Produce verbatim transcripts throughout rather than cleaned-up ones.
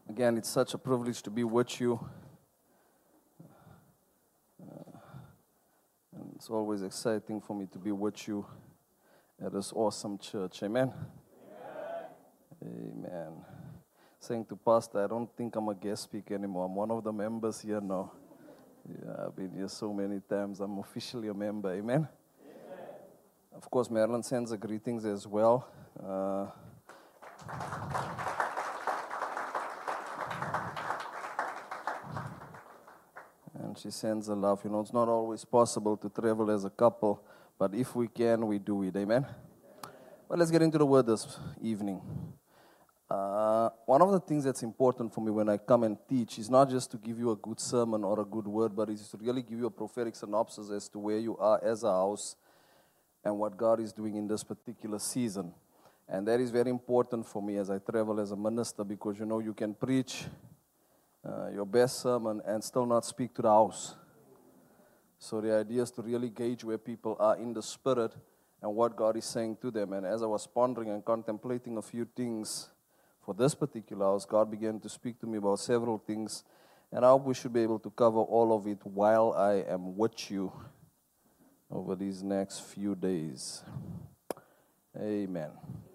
Again, it's such a privilege to be with you. Uh, and it's always exciting for me to be with you at this awesome church. Amen? Amen. Amen. Saying to Pastor, I don't think I'm a guest speaker anymore. I'm one of the members here now. Yeah, I've been here so many times. I'm officially a member. Amen? Amen. Of course, Marilyn sends her greetings as well. Uh, And she sends a love. You know, it's not always possible to travel as a couple, but if we can, we do it. Amen? Well, let's get into the word this evening. Uh, one of the things that's important for me when I come and teach is not just to give you a good sermon or a good word, but it's to really give you a prophetic synopsis as to where you are as a house and what God is doing in this particular season. And that is very important for me as I travel as a minister, because, you know, you can preach Uh, your best sermon and still not speak to the house. So the idea is to really gauge where people are in the spirit and what God is saying to them. And as I was pondering and contemplating a few things for this particular house, God began to speak to me about several things, and I hope we should be able to cover all of it while I am with you over these next few days. Amen.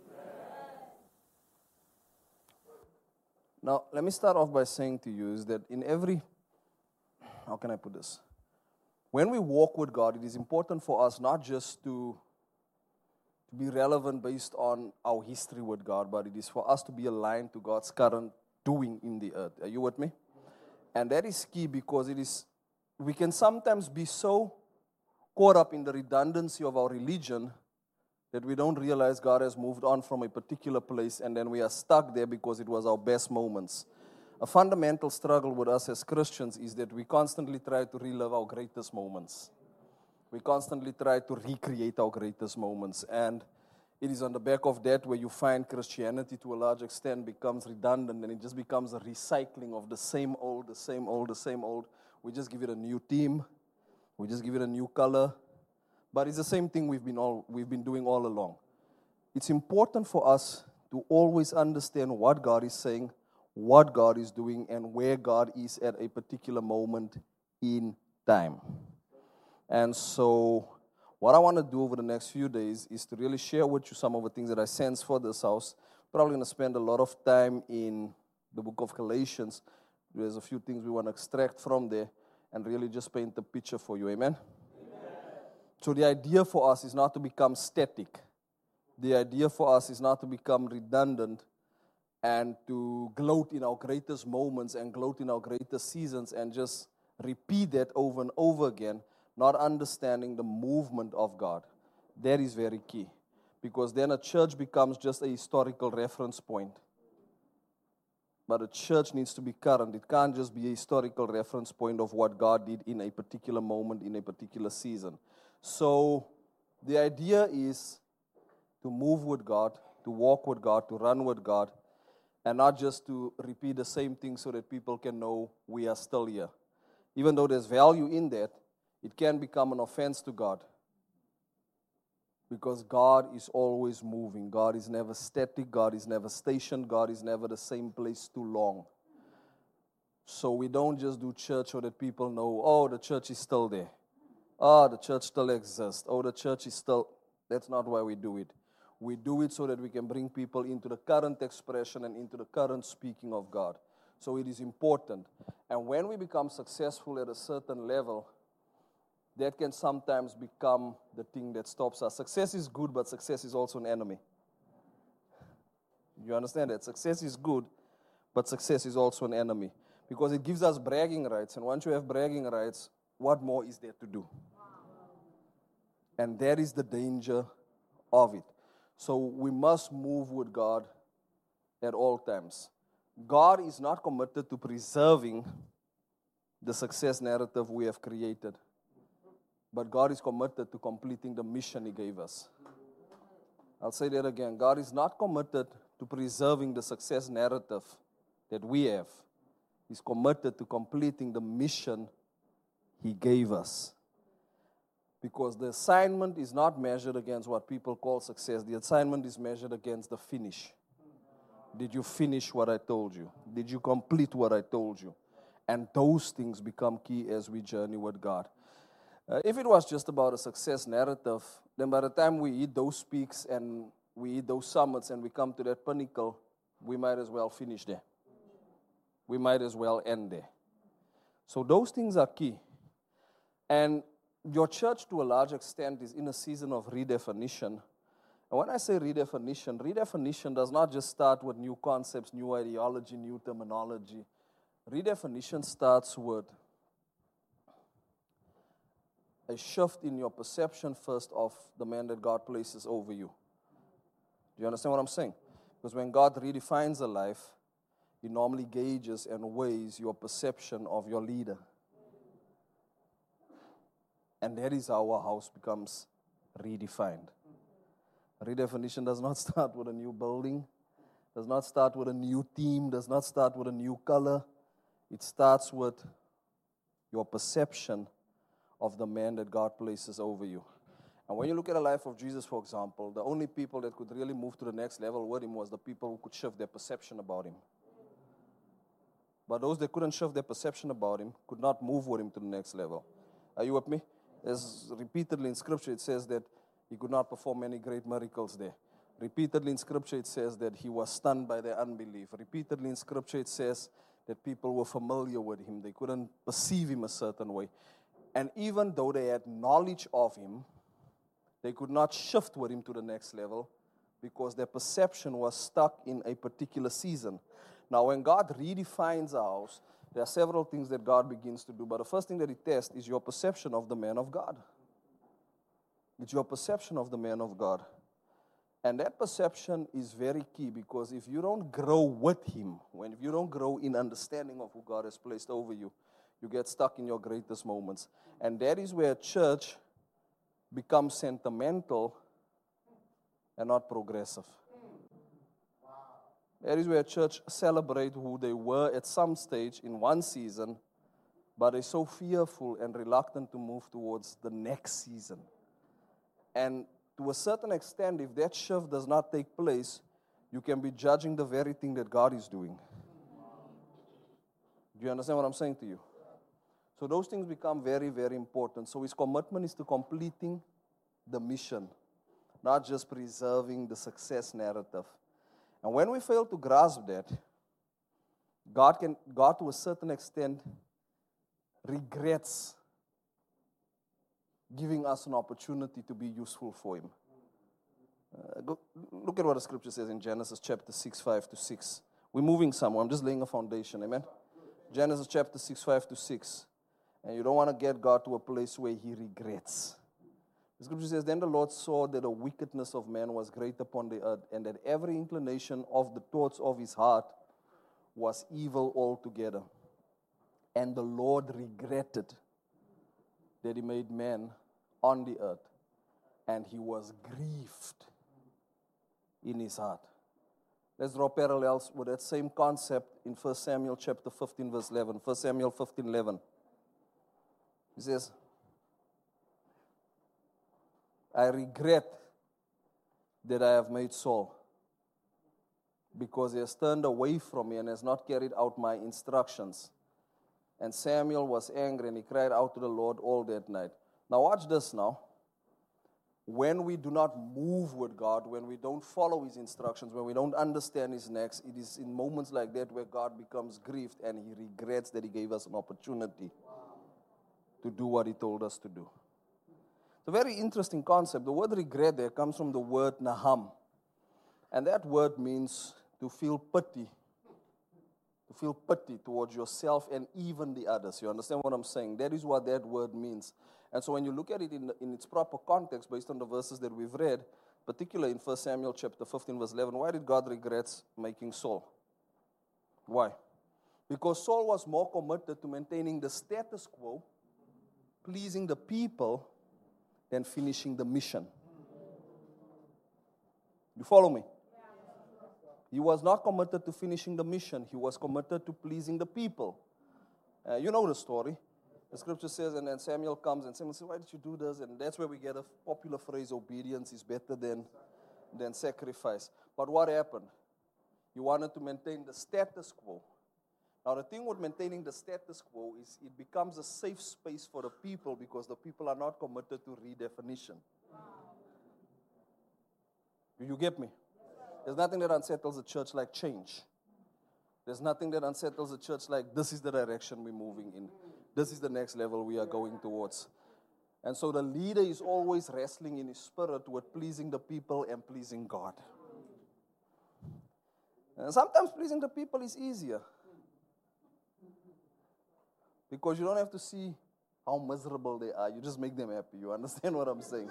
Now, let me start off by saying to you is that in every, how can I put this? When we walk with God, it is important for us not just to, to be relevant based on our history with God, but it is for us to be aligned to God's current doing in the earth. Are you with me? And that is key, because it is, we can sometimes be so caught up in the redundancy of our religion that we don't realize God has moved on from a particular place, and then we are stuck there because it was our best moments. A fundamental struggle with us as Christians is that we constantly try to relive our greatest moments. We constantly try to recreate our greatest moments. And it is on the back of that where you find Christianity to a large extent becomes redundant, and it just becomes a recycling of the same old, the same old, the same old. We just give it a new theme. We just give it a new color. But it's the same thing we've been all we've been doing all along. It's important for us to always understand what God is saying, what God is doing, and where God is at a particular moment in time. And so what I want to do over the next few days is to really share with you some of the things that I sense for this house. Probably going to spend a lot of time in the book of Galatians. There's a few things we want to extract from there and really just paint the picture for you. Amen? So the idea for us is not to become static. The idea for us is not to become redundant and to gloat in our greatest moments and gloat in our greatest seasons and just repeat that over and over again, not understanding the movement of God. That is very key, because then a church becomes just a historical reference point. But a church needs to be current. It can't just be a historical reference point of what God did in a particular moment, in a particular season. So the idea is to move with God, to walk with God, to run with God, and not just to repeat the same thing so that people can know we are still here. Even though there's value in that, it can become an offense to God, because God is always moving. God is never static. God is never stationed. God is never the same place too long. So we don't just do church so that people know, oh, the church is still there. Oh, the church still exists. Oh, the church is still... That's not why we do it. We do it so that we can bring people into the current expression and into the current speaking of God. So it is important. And when we become successful at a certain level, that can sometimes become the thing that stops us. Success is good, but success is also an enemy. You understand that? Success is good, but success is also an enemy, because it gives us bragging rights. And once you have bragging rights, what more is there to do? And that is the danger of it. So we must move with God at all times. God is not committed to preserving the success narrative we have created, but God is committed to completing the mission He gave us. I'll say that again. God is not committed to preserving the success narrative that we have. He's committed to completing the mission He gave us. Because the assignment is not measured against what people call success. The assignment is measured against the finish. Did you finish what I told you? Did you complete what I told you? And those things become key as we journey with God. Uh, if it was just about a success narrative, then by the time we hit those peaks and we hit those summits and we come to that pinnacle, we might as well finish there. We might as well end there. So those things are key. And your church, to a large extent, is in a season of redefinition. And when I say redefinition, redefinition does not just start with new concepts, new ideology, new terminology. Redefinition starts with a shift in your perception first of the man that God places over you. Do you understand what I'm saying? Because when God redefines a life, He normally gauges and weighs your perception of your leader. And that is how our house becomes redefined. Redefinition does not start with a new building, does not start with a new theme, does not start with a new color. It starts with your perception of the man that God places over you. And when you look at the life of Jesus, for example, the only people that could really move to the next level with him was the people who could shift their perception about him. But those that couldn't shift their perception about him could not move with him to the next level. Are you with me? As repeatedly in Scripture, it says that he could not perform any great miracles there. Repeatedly in Scripture, it says that he was stunned by their unbelief. Repeatedly in Scripture, it says that people were familiar with him. They couldn't perceive him a certain way. And even though they had knowledge of him, they could not shift with him to the next level because their perception was stuck in a particular season. Now, when God redefines a house, there are several things that God begins to do. But the first thing that He tests is your perception of the man of God. It's your perception of the man of God. And that perception is very key because if you don't grow with Him, when if you don't grow in understanding of who God has placed over you, you get stuck in your greatest moments. And that is where church becomes sentimental and not progressive. That is where church celebrate who they were at some stage in one season, but they're so fearful and reluctant to move towards the next season. And to a certain extent, if that shift does not take place, you can be judging the very thing that God is doing. Do you understand what I'm saying to you? So those things become very, very important. So his commitment is to completing the mission, not just preserving the success narrative. And when we fail to grasp that, God can, God to a certain extent, regrets giving us an opportunity to be useful for Him. Uh, go, look at what the Scripture says in Genesis chapter six, five to six. We're moving somewhere. I'm just laying a foundation. Amen? Genesis chapter six, five to six. And you don't want to get God to a place where He regrets. The Scripture says, then the Lord saw that the wickedness of man was great upon the earth, and that every inclination of the thoughts of his heart was evil altogether. And the Lord regretted that He made man on the earth, and He was grieved in His heart. Let's draw parallels with that same concept in First Samuel chapter fifteen, verse eleven. First Samuel fifteen, eleven. He says, I regret that I have made Saul, because he has turned away from me and has not carried out my instructions. And Samuel was angry, and he cried out to the Lord all that night. Now watch this now. When we do not move with God, when we don't follow His instructions, when we don't understand His next, it is in moments like that where God becomes grieved and He regrets that He gave us an opportunity to do what He told us to do. It's a very interesting concept. The word regret there comes from the word naham. And that word means to feel pity. To feel pity towards yourself and even the others. You understand what I'm saying? That is what that word means. And so when you look at it in, the, in its proper context, based on the verses that we've read, particularly in First Samuel chapter fifteen, verse eleven, why did God regret making Saul? Why? Because Saul was more committed to maintaining the status quo, pleasing the people, than finishing the mission. You follow me? He was not committed to finishing the mission. He was committed to pleasing the people. Uh, you know the story. The Scripture says, and then Samuel comes, and Samuel says, why did you do this? And that's where we get a popular phrase, obedience is better than, than sacrifice. But what happened? He wanted to maintain the status quo. Now, the thing with maintaining the status quo is it becomes a safe space for the people because the people are not committed to redefinition. Do you get me? There's nothing that unsettles a church like change. There's nothing that unsettles a church like this is the direction we're moving in. This is the next level we are going towards. And so the leader is always wrestling in his spirit with pleasing the people and pleasing God. And sometimes pleasing the people is easier. Because you don't have to see how miserable they are. You just make them happy. You understand what I'm saying?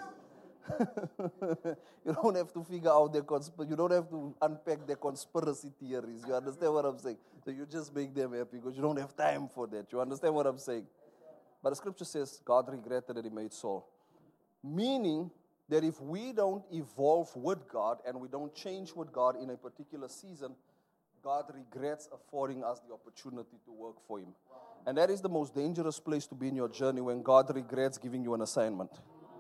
You don't have to figure out their conspiracy. You don't have to unpack their conspiracy theories. You understand what I'm saying? So you just make them happy because you don't have time for that. You understand what I'm saying? But the scripture says God regretted that he made Saul. Meaning that if we don't evolve with God and we don't change with God in a particular season, God regrets affording us the opportunity to work for him. And that is the most dangerous place to be in your journey, when God regrets giving you an assignment.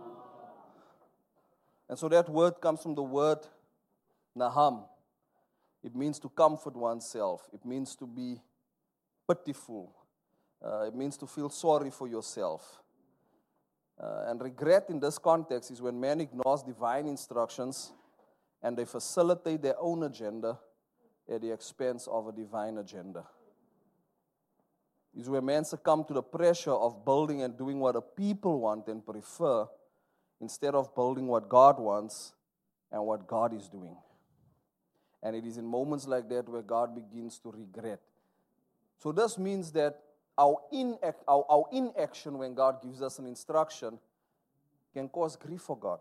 And so that word comes from the word naham. It means to comfort oneself. It means to be pitiful. Uh, it means to feel sorry for yourself. Uh, and regret in this context is when man ignores divine instructions and they facilitate their own agenda at the expense of a divine agenda. Is where men succumb to the pressure of building and doing what the people want and prefer instead of building what God wants and what God is doing. And it is in moments like that where God begins to regret. So this means that our, inac- our, our inaction when God gives us an instruction can cause grief for God.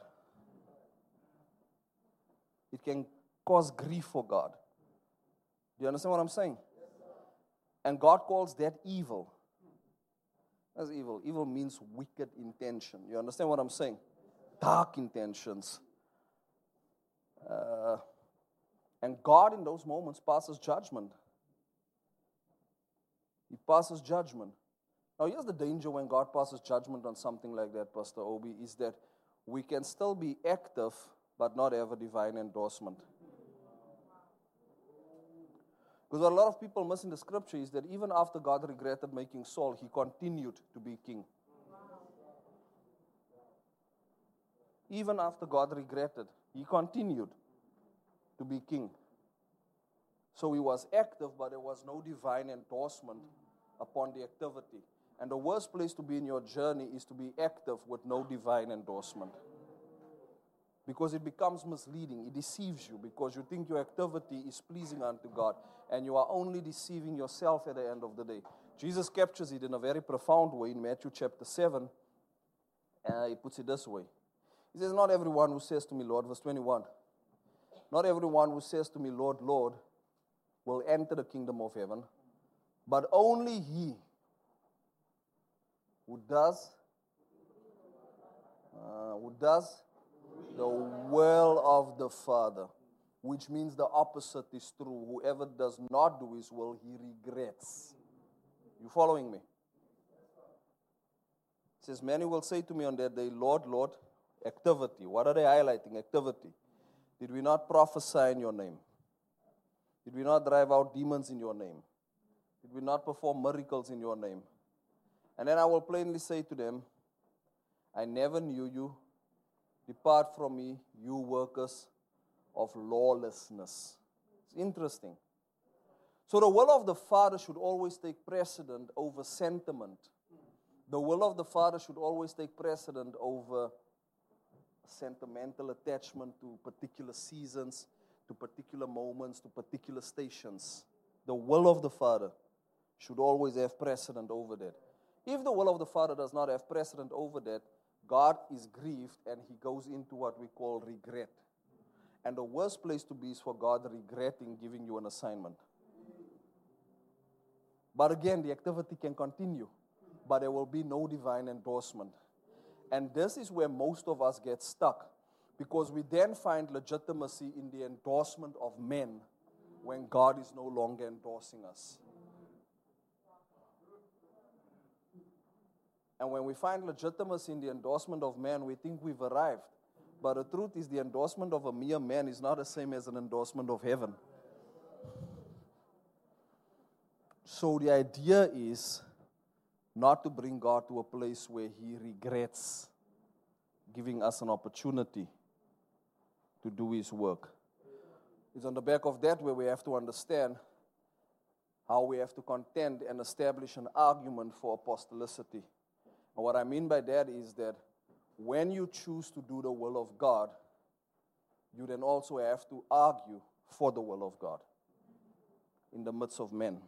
It can cause grief for God. Do you understand what I'm saying? And God calls that evil. That's evil. Evil means wicked intention. You understand what I'm saying? Dark intentions. Uh, and God in those moments passes judgment. He passes judgment. Now here's the danger when God passes judgment on something like that, Pastor Obi, is that we can still be active but not have a divine endorsement. Because what a lot of people miss in the scripture is that even after God regretted making Saul, he continued to be king. Even after God regretted, he continued to be king. So he was active, but there was no divine endorsement upon the activity. And the worst place to be in your journey is to be active with no divine endorsement. Because it becomes misleading. It deceives you because you think your activity is pleasing unto God. And you are only deceiving yourself at the end of the day. Jesus captures it in a very profound way in Matthew chapter seven. Uh, he puts it this way. He says, not everyone who says to me, Lord, verse twenty-one. Not everyone who says to me, Lord, Lord, will enter the kingdom of heaven, but only he who does, uh, who does the will of the Father, which means the opposite is true. Whoever does not do his will, he regrets. You following me? It says, many will say to me on that day, Lord, Lord, activity. What are they highlighting? Activity. Did we not prophesy in your name? Did we not drive out demons in your name? Did we not perform miracles in your name? And then I will plainly say to them, I never knew you. Depart from me, you workers of lawlessness. It's interesting. So the will of the Father should always take precedent over sentiment. The will of the Father should always take precedent over sentimental attachment to particular seasons, to particular moments, to particular stations. The will of the Father should always have precedent over that. If the will of the Father does not have precedent over that, God is grieved and he goes into what we call regret. And the worst place to be is for God regretting giving you an assignment. But again, the activity can continue, but there will be no divine endorsement. And this is where most of us get stuck, because we then find legitimacy in the endorsement of men when God is no longer endorsing us. And when we find legitimacy in the endorsement of man, we think we've arrived. But the truth is, the endorsement of a mere man is not the same as an endorsement of heaven. So the idea is not to bring God to a place where He regrets giving us an opportunity to do His work. It's on the back of that where we have to understand how we have to contend and establish an argument for apostolicity. And what I mean by that is that when you choose to do the will of God, you then also have to argue for the will of God in the midst of men.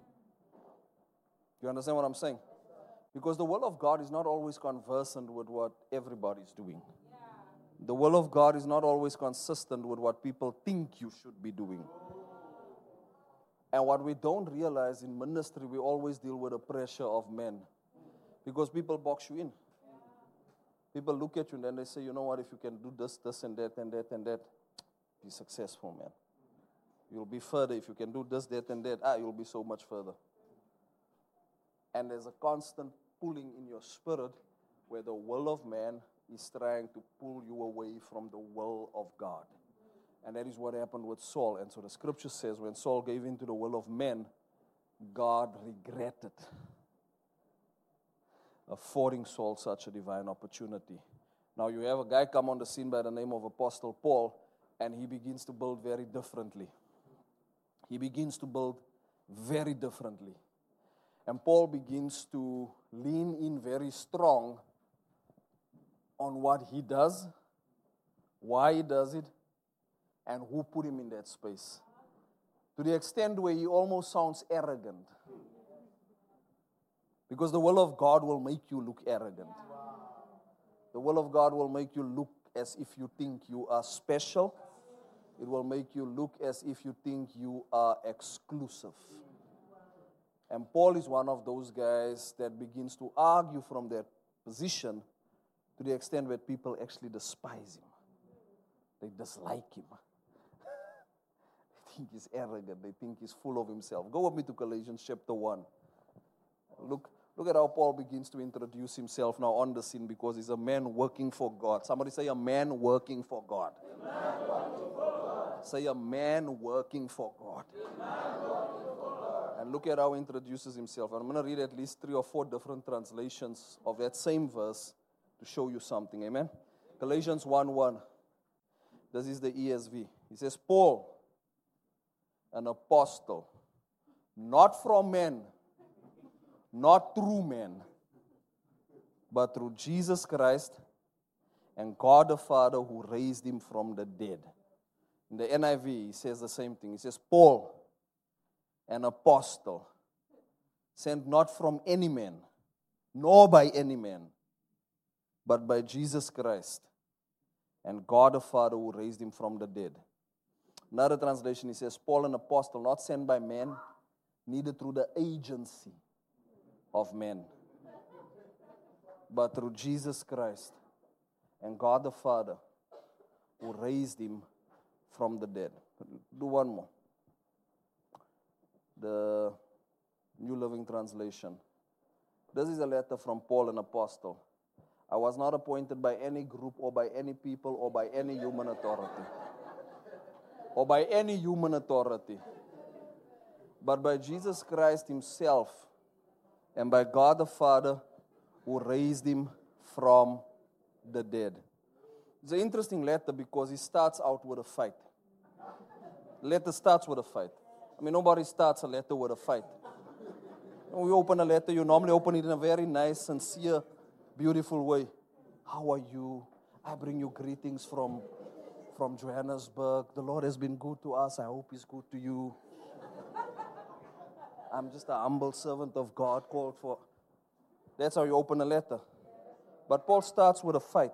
You understand what I'm saying? Because the will of God is not always conversant with what everybody's doing. The will of God is not always consistent with what people think you should be doing. And what we don't realize in ministry, we always deal with the pressure of men. Because people box you in. People look at you and then they say, you know what, if you can do this, this, and that, and that, and that, be successful, man. You'll be further. If you can do this, that, and that, ah, you'll be so much further. And there's a constant pulling in your spirit where the will of man is trying to pull you away from the will of God. And that is what happened with Saul. And so the scripture says when Saul gave in to the will of men, God regretted affording Saul such a divine opportunity. Now you have a guy come on the scene by the name of Apostle Paul, and he begins to build very differently. He begins to build very differently. And Paul begins to lean in very strong on what he does, why he does it, and who put him in that space. To the extent where he almost sounds arrogant. Because the will of God will make you look arrogant. The will of God will make you look as if you think you are special. It will make you look as if you think you are exclusive. And Paul is one of those guys that begins to argue from that position to the extent where people actually despise him. They dislike him. They think he's arrogant. They think he's full of himself. Go with me to Galatians chapter one. Look, look at how Paul begins to introduce himself now on the scene because he's a man working for God. Somebody say a man working for God. A man working for God. Say a man working for God. A man working for God. And look at how he introduces himself. And I'm going to read at least three or four different translations of that same verse to show you something. Amen? Galatians one one. This is the E S V. He says, Paul, an apostle, not from men, not through men, but through Jesus Christ and God the Father who raised him from the dead. In the N I V, he says the same thing. He says, Paul, an apostle, sent not from any man, nor by any man, but by Jesus Christ and God the Father who raised him from the dead. Another translation, he says, Paul, an apostle, not sent by men, neither through the agency of men, but through Jesus Christ and God the Father who raised him from the dead. Do one more. The New Living Translation. This is a letter from Paul, an apostle. I was not appointed by any group or by any people or by any human authority. Or by any human authority. But by Jesus Christ himself and by God the Father who raised him from the dead. It's an interesting letter because it starts out with a fight. Letter starts with a fight. I mean, nobody starts a letter with a fight. When we open a letter, you normally open it in a very nice, sincere, beautiful way. How are you? I bring you greetings from, from Johannesburg. The Lord has been good to us. I hope He's good to you. I'm just a humble servant of God called for. That's how you open a letter. But Paul starts with a fight.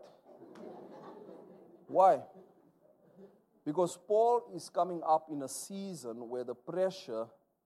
Why? Because Paul is coming up in a season where the pressure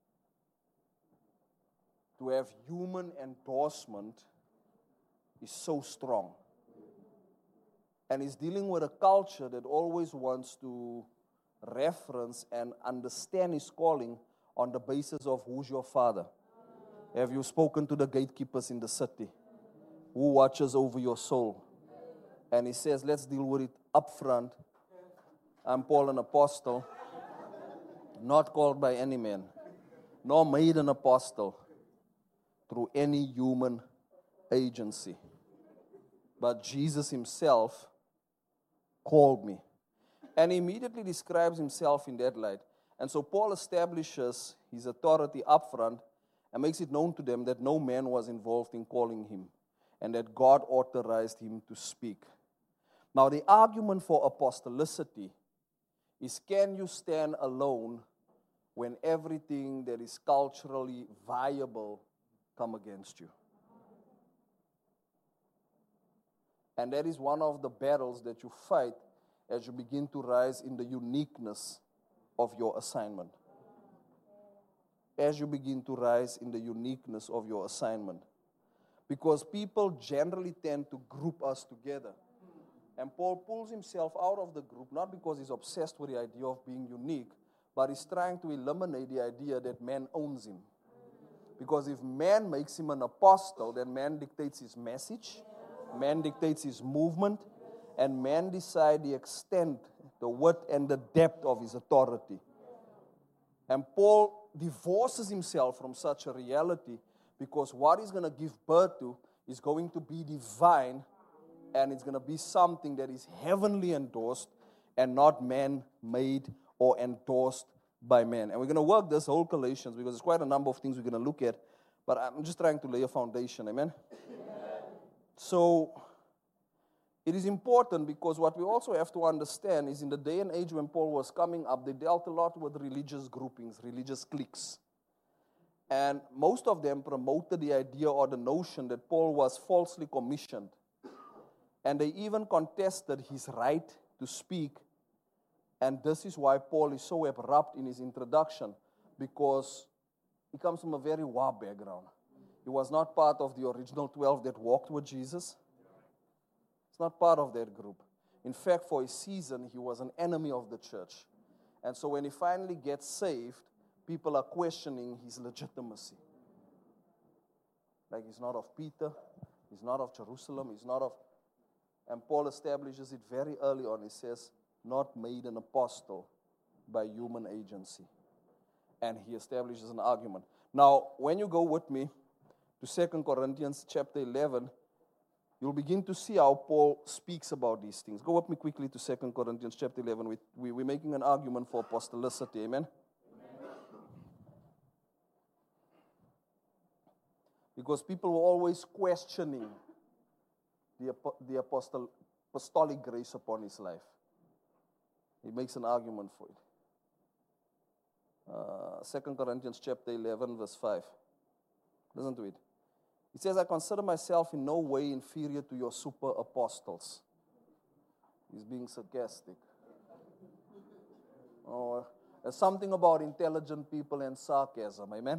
to have human endorsement is so strong. And he's dealing with a culture that always wants to reference and understand his calling on the basis of who's your father. Have you spoken to the gatekeepers in the city? Who watches over your soul? And he says, let's deal with it up front. I'm Paul, an apostle, not called by any man, nor made an apostle through any human agency. But Jesus himself called me. And he immediately describes himself in that light. And so Paul establishes his authority up front and makes it known to them that no man was involved in calling him and that God authorized him to speak. Now, the argument for apostolicity is, can you stand alone when everything that is culturally viable come against you? And that is one of the battles that you fight as you begin to rise in the uniqueness of your assignment. As you begin to rise in the uniqueness of your assignment. Because people generally tend to group us together. And Paul pulls himself out of the group, not because he's obsessed with the idea of being unique, but he's trying to eliminate the idea that man owns him. Because if man makes him an apostle, then man dictates his message, man dictates his movement, and man decides the extent, the width, and the depth of his authority. And Paul divorces himself from such a reality because what he's going to give birth to is going to be divine, and it's going to be something that is heavenly endorsed and not man-made or endorsed by man. And we're going to work this whole Galatians because there's quite a number of things we're going to look at, but I'm just trying to lay a foundation, amen? Amen. So it is important because what we also have to understand is in the day and age when Paul was coming up, they dealt a lot with religious groupings, religious cliques. And most of them promoted the idea or the notion that Paul was falsely commissioned. And they even contested his right to speak. And this is why Paul is so abrupt in his introduction, because he comes from a very raw background. He was not part of the original twelve that walked with Jesus. He's not part of that group. In fact, for a season, he was an enemy of the church. And so when he finally gets saved, people are questioning his legitimacy. Like, he's not of Peter, he's not of Jerusalem, he's not of... And Paul establishes it very early on. He says, not made an apostle by human agency. And he establishes an argument. Now, when you go with me to Second Corinthians chapter eleven, you'll begin to see how Paul speaks about these things. Go with me quickly to Second Corinthians chapter eleven. We, we, we're making an argument for apostolicity. Amen? Because people were always questioning the, the apostle, apostolic grace upon his life. He makes an argument for it. Uh, Second Corinthians chapter eleven, verse five. Listen to it. It says, I consider myself in no way inferior to your super apostles. He's being sarcastic. Oh, there's something about intelligent people and sarcasm, amen?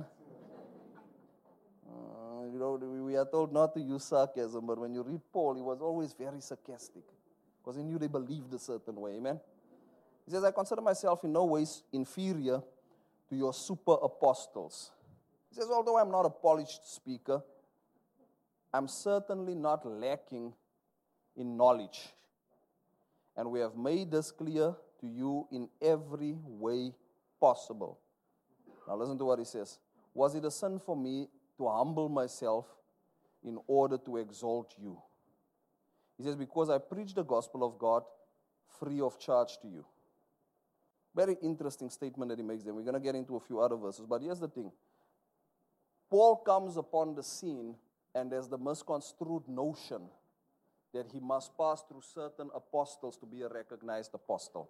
Uh, you know, we are told not to use sarcasm, but when you read Paul, he was always very sarcastic because he knew they believed a certain way, amen? He says, I consider myself in no ways inferior to your super apostles. He says, although I'm not a polished speaker, I'm certainly not lacking in knowledge. And we have made this clear to you in every way possible. Now listen to what he says. Was it a sin for me to humble myself in order to exalt you? He says, because I preach the gospel of God free of charge to you. Very interesting statement that he makes there. We're going to get into a few other verses, but here's the thing. Paul comes upon the scene, and there's the misconstrued notion that he must pass through certain apostles to be a recognized apostle.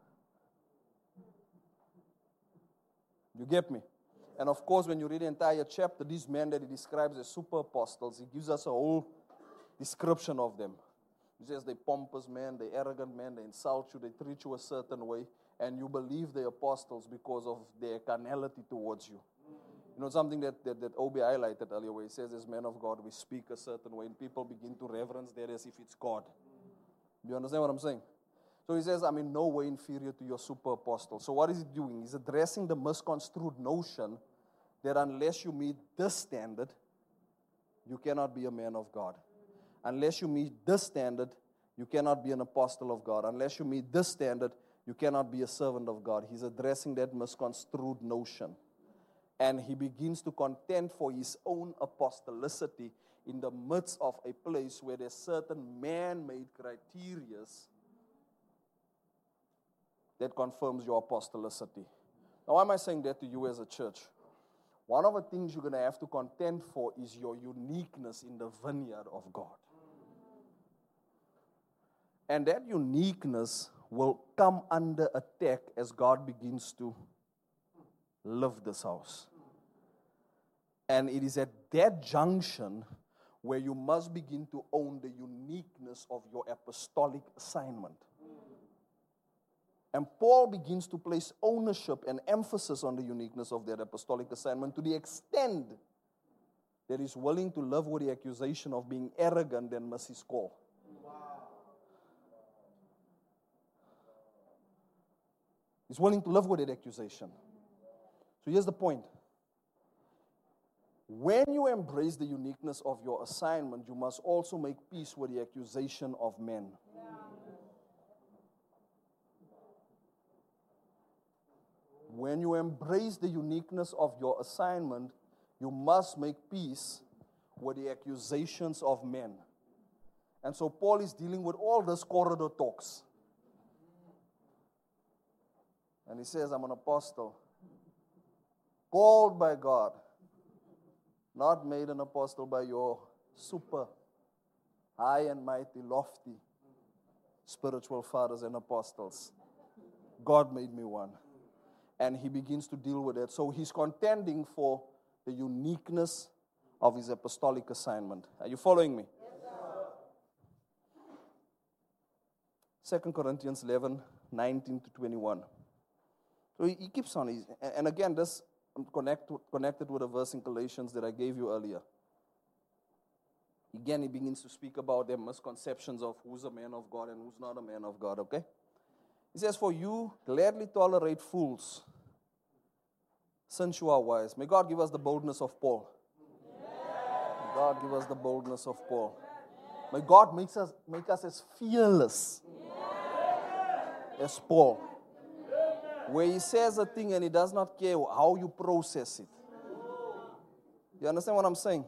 You get me? And of course, when you read the entire chapter, these men that he describes as super apostles, he gives us a whole description of them. He says they're pompous men, they're arrogant men, they insult you, they treat you a certain way, and you believe they're apostles because of their carnality towards you. You know, something that, that, that Obi highlighted earlier where he says, as men of God, we speak a certain way, and people begin to reverence that as if it's God. Do you understand what I'm saying? So he says, I'm in no way inferior to your super apostle. So what is he doing? He's addressing the misconstrued notion that unless you meet this standard, you cannot be a man of God. Unless you meet this standard, you cannot be an apostle of God. Unless you meet this standard, you cannot be a servant of God. He's addressing that misconstrued notion. And he begins to contend for his own apostolicity in the midst of a place where there's certain man-made criteria that confirms your apostolicity. Now, why am I saying that to you as a church? One of the things you're going to have to contend for is your uniqueness in the vineyard of God. And that uniqueness will come under attack as God begins to live this house. And it is at that junction where you must begin to own the uniqueness of your apostolic assignment. And Paul begins to place ownership and emphasis on the uniqueness of that apostolic assignment to the extent that he's willing to live with the accusation of being arrogant and miss his call. He's willing to live with that accusation. So here's the point. When you embrace the uniqueness of your assignment, you must also make peace with the accusation of men. When you embrace the uniqueness of your assignment, you must make peace with the accusations of men. And so Paul is dealing with all these corridor talks. And he says, I'm an apostle, called by God, not made an apostle by your super high and mighty, lofty spiritual fathers and apostles. God made me one. And he begins to deal with it. So he's contending for the uniqueness of his apostolic assignment. Are you following me? Yes, sir. Second Corinthians eleven, nineteen to twenty-one. So he, he keeps on. He's, and again, this connect, connected with a verse in Galatians that I gave you earlier. Again, he begins to speak about their misconceptions of who's a man of God and who's not a man of God, okay? He says, for you gladly tolerate fools, since you are wise. May God give us the boldness of Paul. May God give us the boldness of Paul. May God make us, make us as fearless as Paul. Where he says a thing and he does not care how you process it. You understand what I'm saying?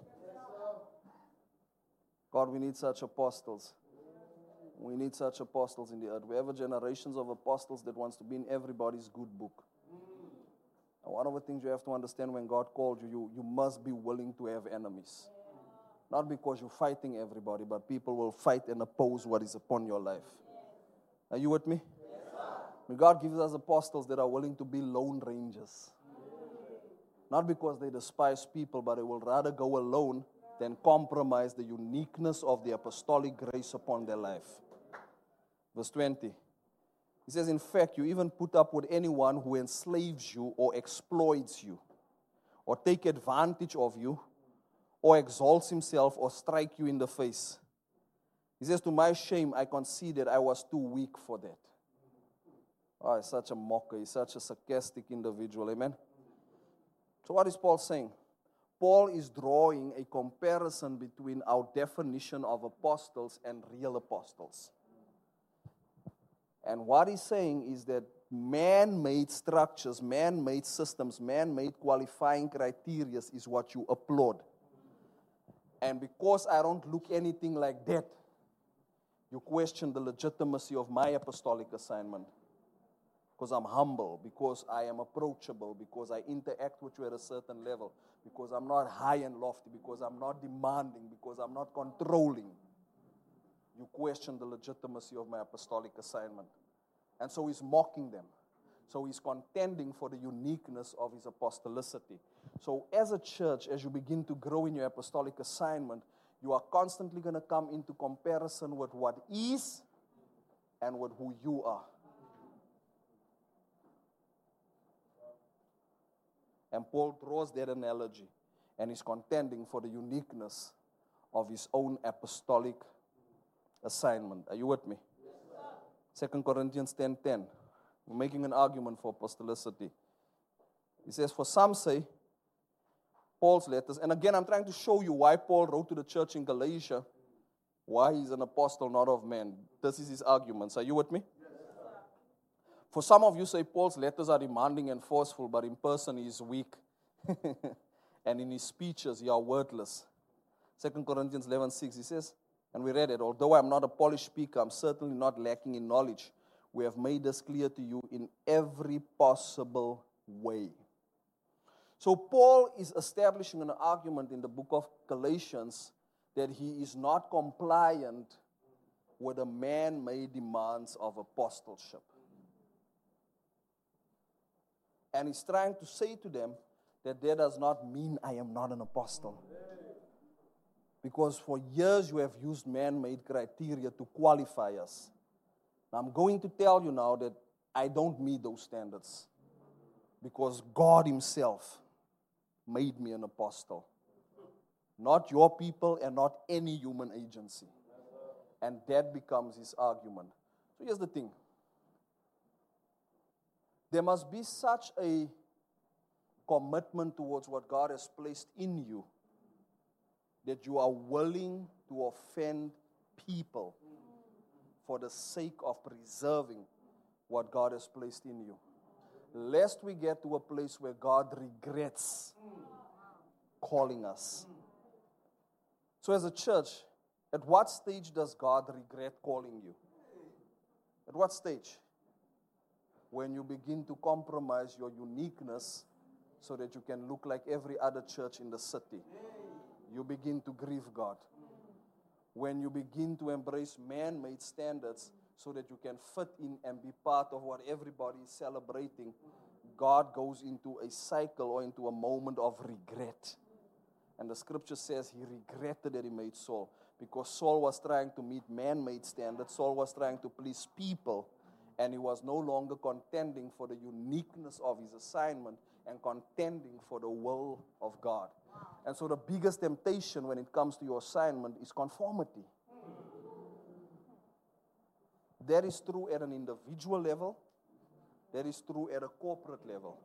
God, we need such apostles. We need such apostles in the earth. We have a generations of apostles that wants to be in everybody's good book. And one of the things you have to understand when God called you, you, you must be willing to have enemies. Not because you're fighting everybody, but people will fight and oppose what is upon your life. Are you with me? May God give us apostles that are willing to be lone rangers. Not because they despise people, but they will rather go alone than compromise the uniqueness of the apostolic grace upon their life. Verse twenty. He says, in fact, you even put up with anyone who enslaves you or exploits you or take advantage of you or exalts himself or strike you in the face. He says, to my shame, I concede that I was too weak for that. Oh, he's such a mocker. He's such a sarcastic individual. Amen? So what is Paul saying? Paul is drawing a comparison between our definition of apostles and real apostles. And what he's saying is that man-made structures, man-made systems, man-made qualifying criteria is what you applaud. And because I don't look anything like that, you question the legitimacy of my apostolic assignment. Because I'm humble, because I am approachable, because I interact with you at a certain level, because I'm not high and lofty, because I'm not demanding, because I'm not controlling. You question the legitimacy of my apostolic assignment. And so he's mocking them. So he's contending for the uniqueness of his apostolicity. So as a church, as you begin to grow in your apostolic assignment, you are constantly going to come into comparison with what is and with who you are. And Paul draws that analogy and is contending for the uniqueness of his own apostolic assignment. Are you with me? Second Corinthians ten ten. We're making an argument for apostolicity. He says, for some say, Paul's letters, and again, I'm trying to show you why Paul wrote to the church in Galatia, why he's an apostle, not of man. This is his arguments. Are you with me? For some of you say Paul's letters are demanding and forceful, but in person he is weak and in his speeches, you are worthless. Second Corinthians eleven six, he says, and we read it, although I'm not a polished speaker, I'm certainly not lacking in knowledge. We have made this clear to you in every possible way. So Paul is establishing an argument in the book of Galatians that he is not compliant with the man-made demands of apostleship. And he's trying to say to them that that does not mean I am not an apostle. Because for years you have used man-made criteria to qualify us. Now I'm going to tell you now that I don't meet those standards. Because God himself made me an apostle. Not your people and not any human agency. And that becomes his argument. So here's the thing. There must be such a commitment towards what God has placed in you that you are willing to offend people for the sake of preserving what God has placed in you. Lest we get to a place where God regrets calling us. So as a church, at what stage does God regret calling you? At what stage? When you begin to compromise your uniqueness so that you can look like every other church in the city. You begin to grieve God. When you begin to embrace man-made standards so that you can fit in and be part of what everybody is celebrating, God goes into a cycle or into a moment of regret. And the scripture says he regretted that he made Saul because Saul was trying to meet man-made standards. Saul was trying to please people, and he was no longer contending for the uniqueness of his assignment and contending for the will of God. And so the biggest temptation when it comes to your assignment is conformity. That is true at an individual level. That is true at a corporate level.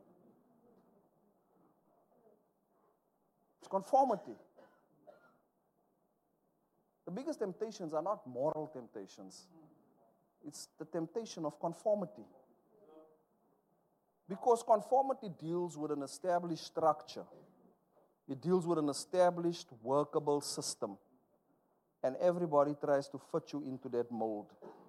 It's conformity. The biggest temptations are not moral temptations. It's the temptation of conformity. Because conformity deals with an established structure. It deals with an established, workable system. And everybody tries to fit you into that mold.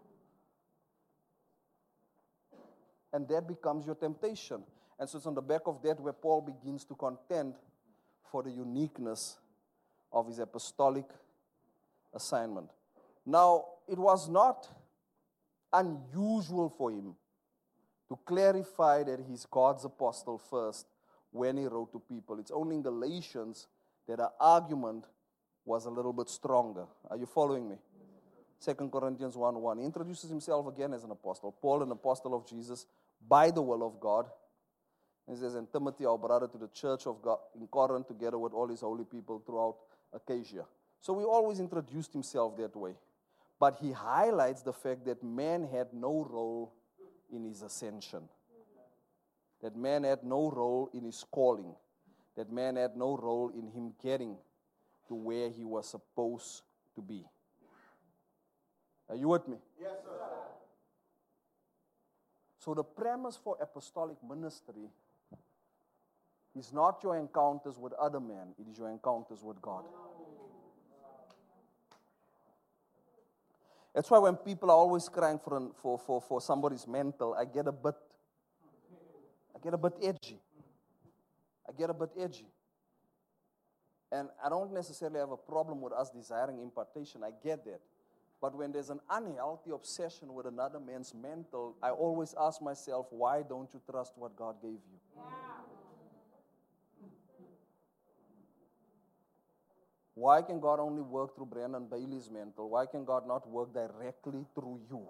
And that becomes your temptation. And so it's on the back of that where Paul begins to contend for the uniqueness of his apostolic assignment. Now, it was not unusual for him to clarify that he's God's apostle first when he wrote to people. It's only in Galatians that the argument was a little bit stronger. Are you following me? Second Corinthians one one. He introduces himself again as an apostle. Paul, an apostle of Jesus, by the will of God. He says, and Timothy, our brother, to the church of God in Corinth, together with all his holy people throughout Achaia. So he always introduced himself that way. But he highlights the fact that man had no role in his ascension. That man had no role in his calling. That man had no role in him getting to where he was supposed to be. Are you with me? Yes, sir. So the premise for apostolic ministry is not your encounters with other men. It is your encounters with God. That's why when people are always crying for, an, for, for, for somebody's mental, I get a bit, I get a bit edgy. I get a bit edgy. And I don't necessarily have a problem with us desiring impartation. I get that. But when there's an unhealthy obsession with another man's mental, I always ask myself, why don't you trust what God gave you? Yeah. Why can God only work through Brandon Bailey's mental? Why can God not work directly through you?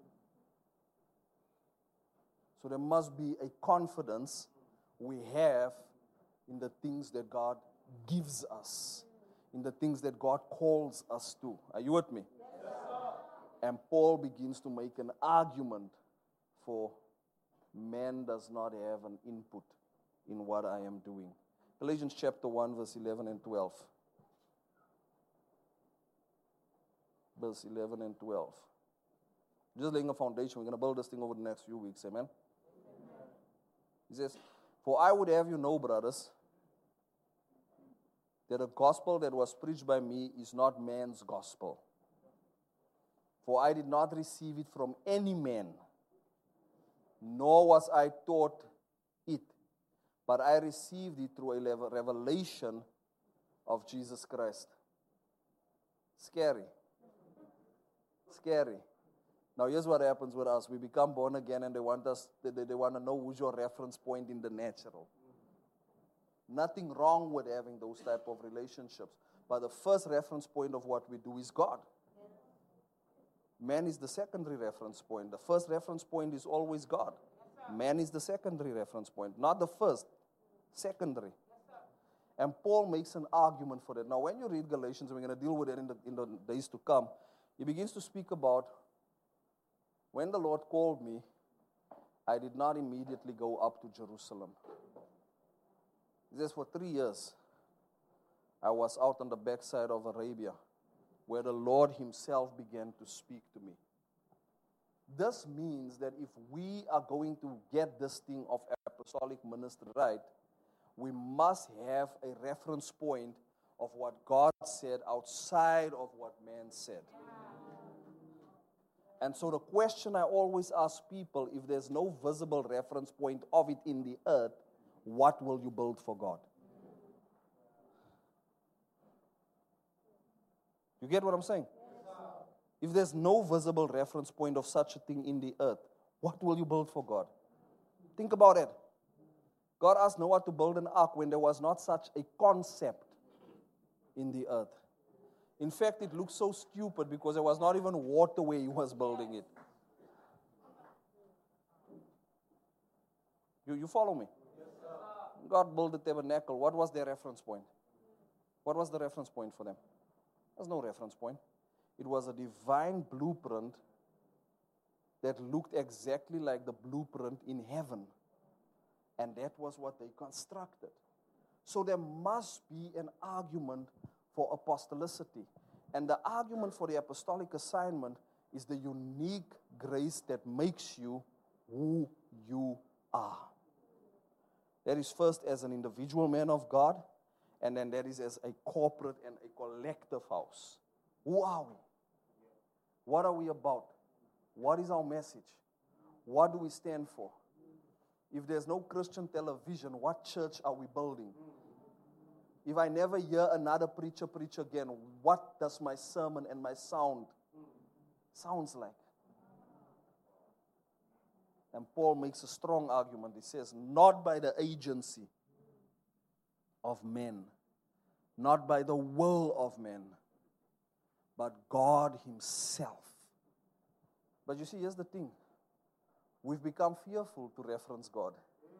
So there must be a confidence we have in the things that God gives us, in the things that God calls us to. Are you with me? And Paul begins to make an argument for man does not have an input in what I am doing. Galatians chapter one, verse eleven and twelve. Verse eleven and twelve. Just laying a foundation. We're going to build this thing over the next few weeks. Amen? Amen. He says, for I would have you know, brothers, that the gospel that was preached by me is not man's gospel. For I did not receive it from any man, nor was I taught it, but I received it through a level- revelation of Jesus Christ. Scary. Scary. Now here's what happens with us. We become born again and they want us, they, they, they want to know who's your reference point in the natural. Nothing wrong with having those type of relationships. But the first reference point of what we do is God. Man is the secondary reference point. The first reference point is always God. Man is the secondary reference point. Not the first, secondary. And Paul makes an argument for that. Now when you read Galatians, and we're going to deal with it in the, in the days to come, he begins to speak about when the Lord called me, I did not immediately go up to Jerusalem. He says, for three years, I was out on the backside of Arabia, where the Lord himself began to speak to me. This means that if we are going to get this thing of apostolic ministry right, we must have a reference point of what God said outside of what man said. And so the question I always ask people, if there's no visible reference point of it in the earth, what will you build for God? You get what I'm saying? If there's no visible reference point of such a thing in the earth, what will you build for God? Think about it. God asked Noah to build an ark when there was not such a concept in the earth. In fact, it looked so stupid because there was not even water where he was building it. You, you follow me? God built the tabernacle. What was their reference point? What was the reference point for them? There's no reference point. It was a divine blueprint that looked exactly like the blueprint in heaven. And that was what they constructed. So there must be an argument for apostolicity. And the argument for the apostolic assignment is the unique grace that makes you who you are. That is first as an individual man of God, and then that is as a corporate and a collective house. Who are we? What are we about? What is our message? What do we stand for? If there's no Christian television, what church are we building? If I never hear another preacher preach again, what does my sermon and my sound sounds like? And Paul makes a strong argument. He says, not by the agency of men, not by the will of men, but God himself. But you see, here's the thing. We've become fearful to reference God.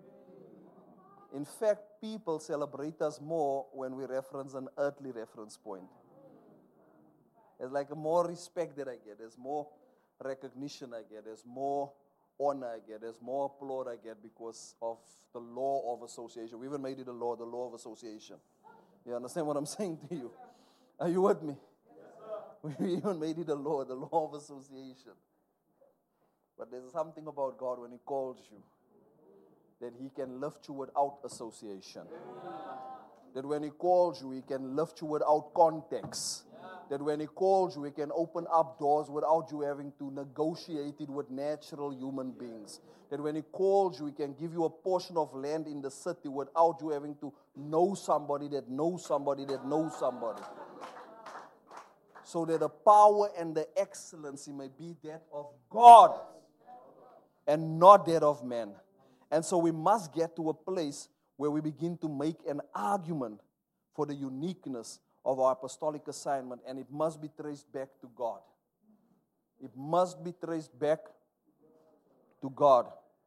In fact, people celebrate us more when we reference an earthly reference point. There's like a more respect that I get. There's more recognition I get. There's more honor I get. There's more applaud I get because of the law of association. We even made it a law, the law of association. You understand what I'm saying to you? Are you with me? Yes, we even made it a law, the law of association. But there's something about God when he calls you, that he can lift you without association. That when he calls you, he can lift you without context. That when he calls you, he can open up doors without you having to negotiate it with natural human beings. That when he calls you, he can give you a portion of land in the city without you having to know somebody that knows somebody that knows somebody. So that the power and the excellency may be that of God and not that of man. And so we must get to a place where we begin to make an argument for the uniqueness of our apostolic assignment, and it must be traced back to God. It must be traced back to God.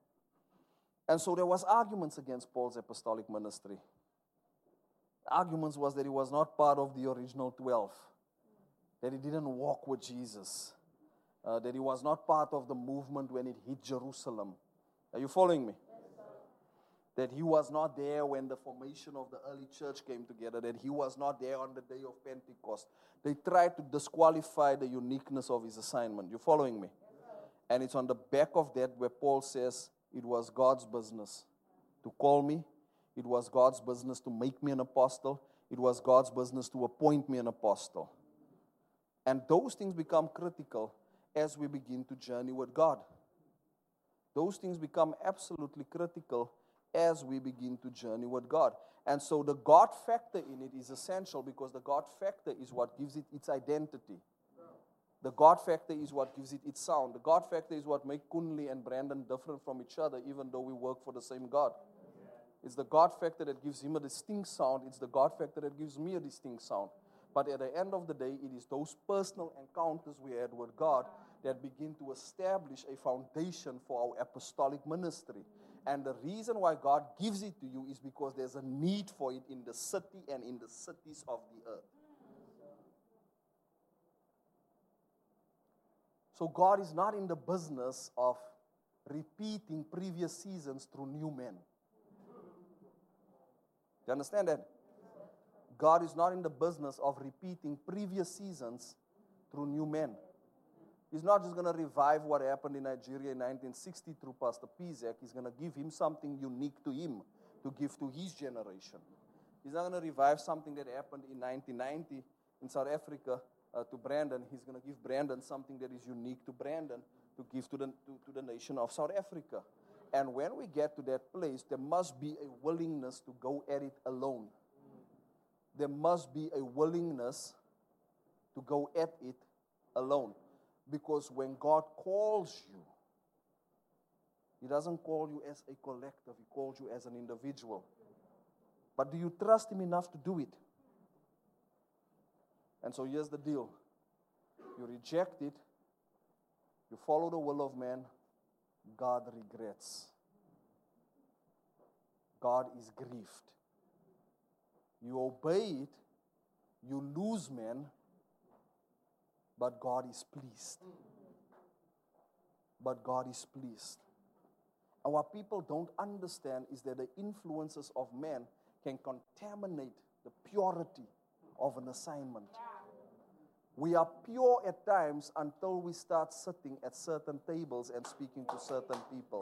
And so there was arguments against Paul's apostolic ministry. The arguments was that he was not part of the original twelve, that he didn't walk with Jesus, uh, that he was not part of the movement when it hit Jerusalem. Are you following me? That he was not there when the formation of the early church came together, that he was not there on the day of Pentecost. They tried to disqualify the uniqueness of his assignment. You following me? And it's on the back of that where Paul says, it was God's business to call me. It was God's business to make me an apostle. it was God's business to appoint me an apostle. And those things become critical as we begin to journey with God. Those things become absolutely critical as we begin to journey with God. And so the God factor in it is essential because the God factor is what gives it its identity. The God factor is what gives it its sound. The God factor is what makes Kunli and Brandon different from each other, even though we work for the same God. It's the God factor that gives him a distinct sound. It's the God factor that gives me a distinct sound. But at the end of the day, it is those personal encounters we had with God that begin to establish a foundation for our apostolic ministry. And the reason why God gives it to you is because there's a need for it in the city and in the cities of the earth. So God is not in the business of repeating previous seasons through new men. Do you understand that? God is not in the business of repeating previous seasons through new men. He's not just going to revive what happened in Nigeria in nineteen sixty through Pastor Pizak. He's going to give him something unique to him, to give to his generation. He's not going to revive something that happened in nineteen ninety in South Africa uh, to Brandon. He's going to give Brandon something that is unique to Brandon to give to the, to, to the nation of South Africa. And when we get to that place, there must be a willingness to go at it alone. There must be a willingness to go at it alone. Because when God calls you, He doesn't call you as a collective. He calls you as an individual. But do you trust Him enough to do it? And so here's the deal. You reject it. You follow the will of man. God regrets. God is grieved. You obey it. You lose men. But God is pleased. But God is pleased. And what people don't understand is that the influences of men can contaminate the purity of an assignment. We are pure at times until we start sitting at certain tables and speaking to certain people.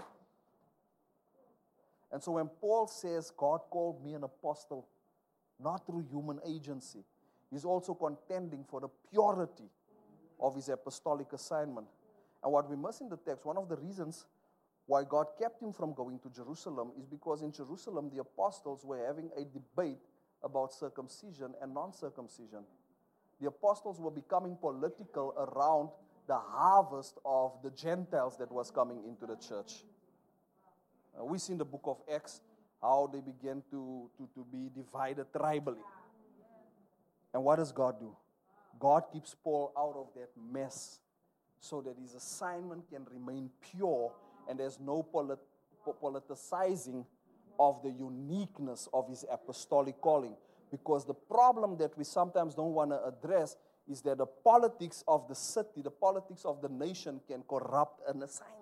And so when Paul says, God called me an apostle, not through human agency, he's also contending for the purity of his apostolic assignment. And what we miss in the text, one of the reasons why God kept him from going to Jerusalem is because in Jerusalem the apostles were having a debate about circumcision and non-circumcision. The apostles were becoming political around the harvest of the Gentiles that was coming into the church. Uh, we see in the book of Acts how they began to, to, to be divided tribally. And what does God do? God keeps Paul out of that mess so that his assignment can remain pure and there's no polit- politicizing of the uniqueness of his apostolic calling. Because the problem that we sometimes don't want to address is that the politics of the city, the politics of the nation can corrupt an assignment.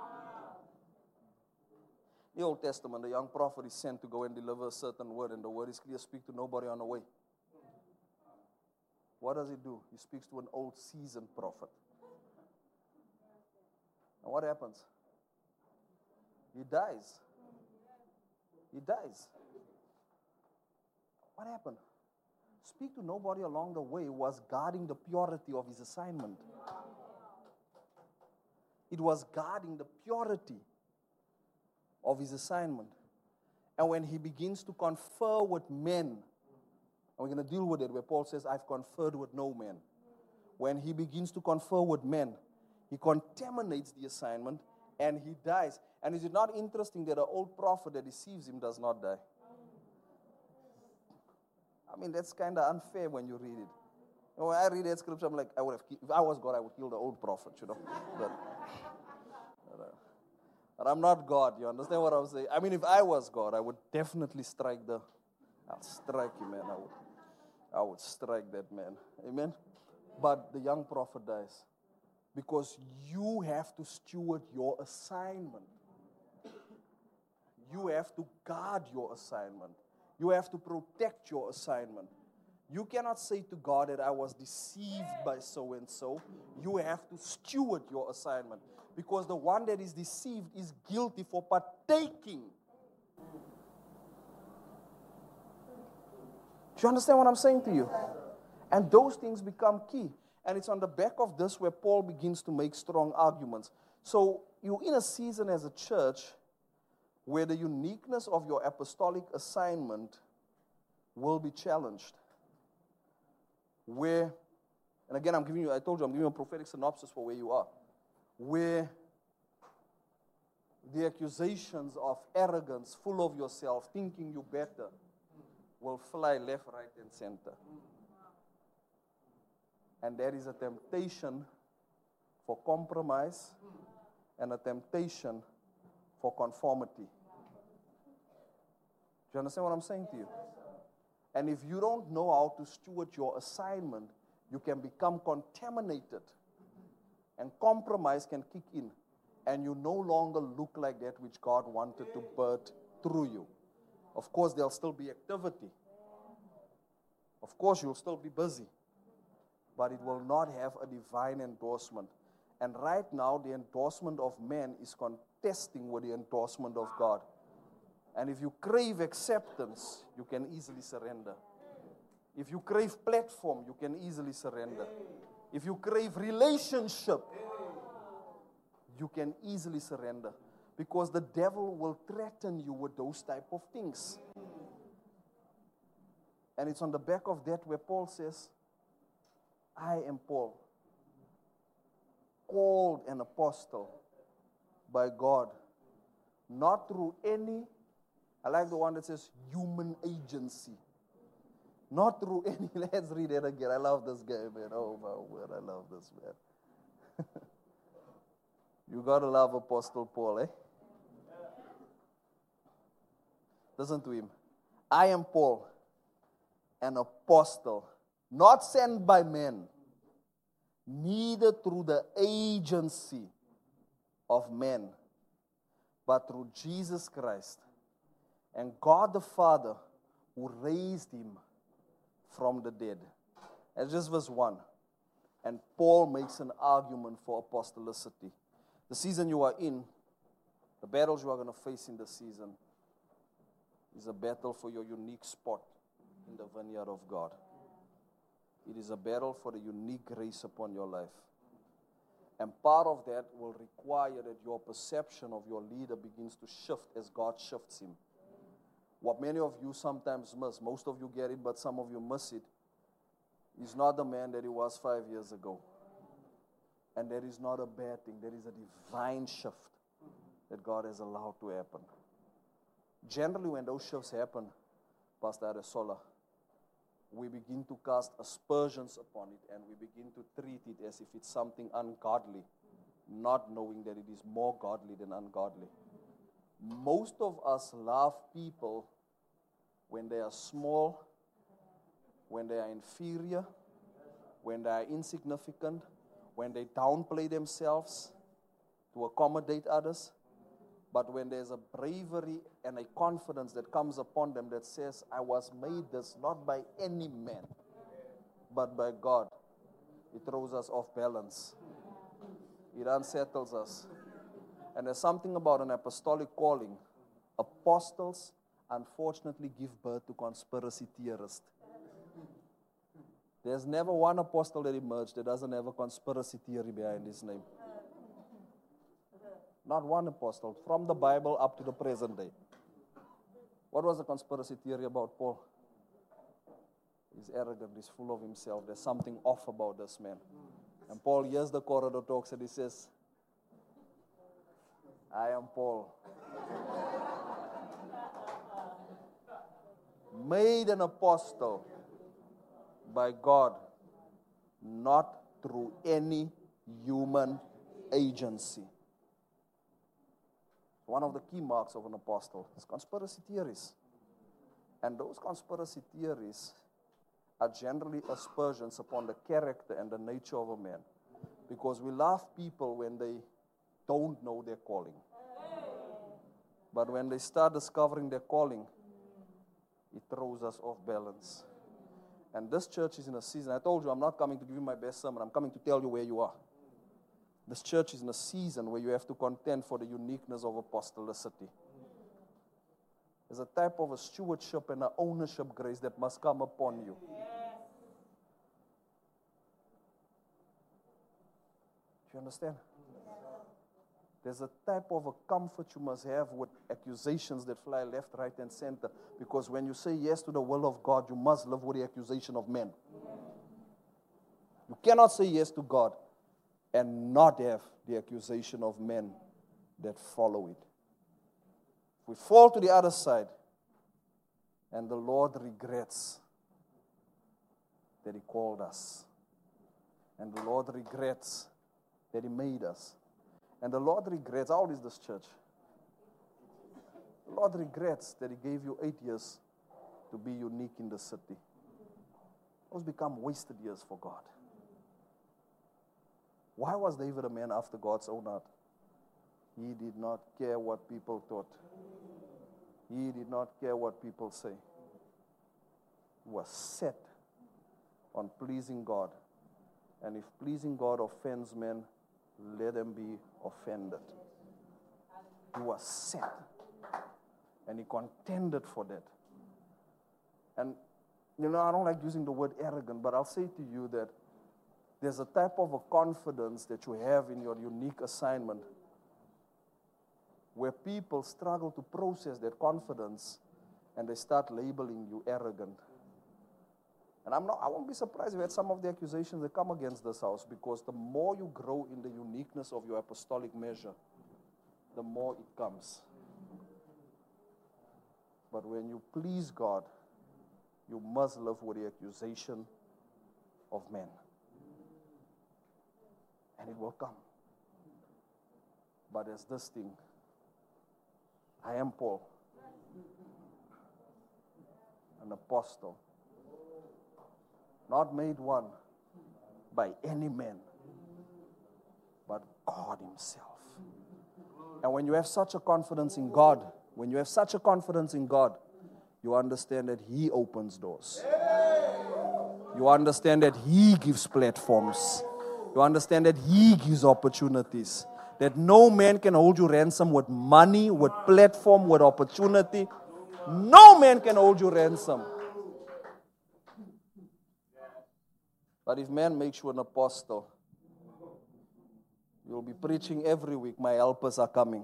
In the Old Testament, the young prophet is sent to go and deliver a certain word, and the word is clear, speak to nobody on the way. What does he do? He speaks to an old seasoned prophet. And what happens? He dies. He dies. What happened? Speak to nobody along the way was guarding the purity of his assignment. It was guarding the purity of his assignment. And when he begins to confer with men, and we're going to deal with it where Paul says, I've conferred with no man. When he begins to confer with men, he contaminates the assignment and he dies. And is it not interesting that an old prophet that deceives him does not die? I mean, that's kind of unfair when you read it. When I read that scripture, I'm like, I would have, if I was God, I would kill the old prophet, you know. But, but, uh, but I'm not God, you understand what I'm saying? I mean, if I was God, I would definitely strike the, I'll strike you, man. I would, I would strike that man. Amen? But the young prophet dies. Because you have to steward your assignment. You have to guard your assignment. You have to protect your assignment. You cannot say to God that I was deceived by so-and-so. You have to steward your assignment. Because the one that is deceived is guilty for partaking. you understand what I'm saying to you? And those things become key. And it's on the back of this where Paul begins to make strong arguments. So you're in a season as a church where the uniqueness of your apostolic assignment will be challenged. Where, and again, I'm giving you, I told you, I'm giving you a prophetic synopsis for where you are. Where the accusations of arrogance, full of yourself, thinking you better, will fly left, right, and center. And there is a temptation for compromise and a temptation for conformity. Do you understand what I'm saying to you? And if you don't know how to steward your assignment, you can become contaminated. And compromise can kick in. And you no longer look like that which God wanted to birth through you. Of course, there'll still be activity. Of course, you'll still be busy. But it will not have a divine endorsement. And right now, the endorsement of man is contesting with the endorsement of God. And if you crave acceptance, you can easily surrender. If you crave platform, you can easily surrender. If you crave relationship, you can easily surrender. Because the devil will threaten you with those type of things. And it's on the back of that where Paul says, I am Paul, called an apostle by God, not through any, I like the one that says human agency. Not through any, let's read it again. I love this guy, man. Oh my word, I love this man. You gotta love Apostle Paul, eh? Listen to him. I am Paul, an apostle, not sent by men, neither through the agency of men, but through Jesus Christ and God the Father who raised him from the dead. That's just verse one. And Paul makes an argument for apostolicity. The season you are in, the battles you are going to face in the season, is a battle for your unique spot in the vineyard of God. It is a battle for the unique grace upon your life. And part of that will require that your perception of your leader begins to shift as God shifts him. What many of you sometimes miss, most of you get it, but some of you miss it, is not the man that he was five years ago. And that is not a bad thing. There is a divine shift that God has allowed to happen. Generally, when those shifts happen, Pastor Adesola, we begin to cast aspersions upon it and we begin to treat it as if it's something ungodly, not knowing that it is more godly than ungodly. Most of us love people when they are small, when they are inferior, when they are insignificant, when they downplay themselves to accommodate others. But when there's a bravery and a confidence that comes upon them that says, I was made this not by any man, but by God, it throws us off balance. It unsettles us. And there's something about an apostolic calling. Apostles, unfortunately, give birth to conspiracy theorists. There's never one apostle that emerged that doesn't have a conspiracy theory behind his name. Not one apostle, from the Bible up to the present day. What was the conspiracy theory about Paul? He's arrogant, he's full of himself. There's something off about this man. And Paul hears the corridor talks and he says, I am Paul. Made an apostle by God, not through any human agency. One of the key marks of an apostle is conspiracy theories. And those conspiracy theories are generally aspersions upon the character and the nature of a man. Because we love people when they don't know their calling. But when they start discovering their calling, it throws us off balance. And this church is in a season, I told you I'm not coming to give you my best sermon, I'm coming to tell you where you are. This church is in a season where you have to contend for the uniqueness of apostolicity. There's a type of a stewardship and an ownership grace that must come upon you. Do you understand? There's a type of a comfort you must have with accusations that fly left, right, and center. Because when you say yes to the will of God, you must live with the accusation of men. You cannot say yes to God and not have the accusation of men that follow it. If we fall to the other side, and the Lord regrets that He called us, and the Lord regrets that He made us, and the Lord regrets, how old is this church? The Lord regrets that He gave you eight years to be unique in the city. Those become wasted years for God. Why was David a man after God's own heart? He did not care what people thought. He did not care what people say. He was set on pleasing God. And if pleasing God offends men, let them be offended. He was set. And he contended for that. And, you know, I don't like using the word arrogant, but I'll say to you that there's a type of a confidence that you have in your unique assignment where people struggle to process that confidence and they start labeling you arrogant. And I'm not, I won't be surprised if at some of the accusations that come against this house, because the more you grow in the uniqueness of your apostolic measure, the more it comes. But when you please God, you must live with the accusation of men. And it will come. But there's this thing. I am Paul, an apostle, not made one by any man, but God Himself. And when you have such a confidence in God, when you have such a confidence in God, you understand that He opens doors. You understand that He gives platforms. You understand that He gives opportunities. That no man can hold you ransom with money, with platform, with opportunity. No man can hold you ransom. But if man makes you an apostle, you'll be preaching every week, my helpers are coming.